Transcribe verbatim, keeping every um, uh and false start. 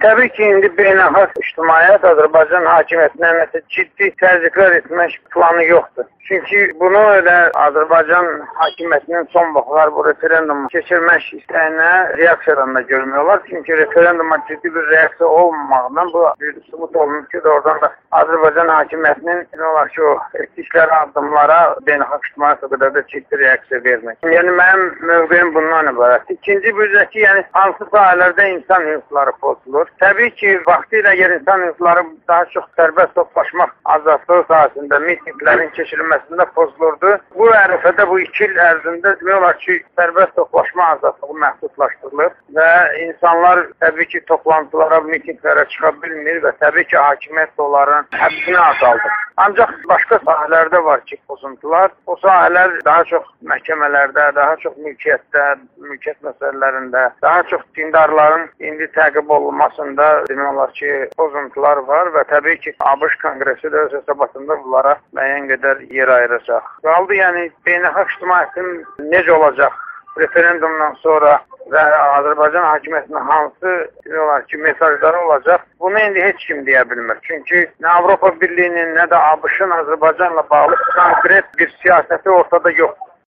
Təbii ki, indi beynəlxalq ictimaiyyət Azərbaycan hakimiyyətinə nəsə ciddi təzyiqlər etmək planı yoxdur. Çünki bunu elə Azərbaycan hakimiyyətinin son vaxtlar bu referendumu keçirmək istəyinə reaksiyadan da görmüyorlar. Çünki referenduma ciddi bir reaksiya olmamaqdan bu bir sübut olunur ki, oradan da Azərbaycan hakimiyyətinin ne olar ki, o etdikləri addımlara beynəlxalq ictimaiyyət qədər də ciddi reaksiya vermək. Yəni mənim mövqeyim bundan ibarət. İkinci bir ki, yəni hansı sahələrdə insan hüquqları pozulur. Təbii ki, vaxtilə əgər insan hüquqları daha çox sərbəst toplaşmaq azadlığı sahəsində mitinglərin keçirilməsində pozulurdu. Bu ərəfədə bu iki il ərzində demək olar ki, sərbəst toplaşma azadlığı məhdudlaşdırılır və insanlar təbii ki, toplantılara, mitinglərə çıxa bilmir və təbii ki, hakimiyyət onların həbsini azaldır. Ancaq başqa sahələrdə var ki, pozuntular. O sahələr daha çox məhkəmələrdə, daha çox mülkiyyətdə, mülkiyyət məsələlərində, daha çox dindarların indi təqib olunmasında demək olar ki, pozuntular var və təbii ki, ABŞ Konqresi də öz hesabatında bunlara müəyyən qədər yer ayıracaq. Qaldı, yəni beynəlxalq ictimaiyyətin necə olacaq referendumdan sonra və Azərbaycan hakimiyyətinin hansı demək olar ki, mesajları olacaq, bunu indi heç kim deyə bilmir. Çünki nə Avropa Birliyinin, nə də ABŞ-ın Azərbaycanla bağlı konkret bir siyasəti ortada yoxdur.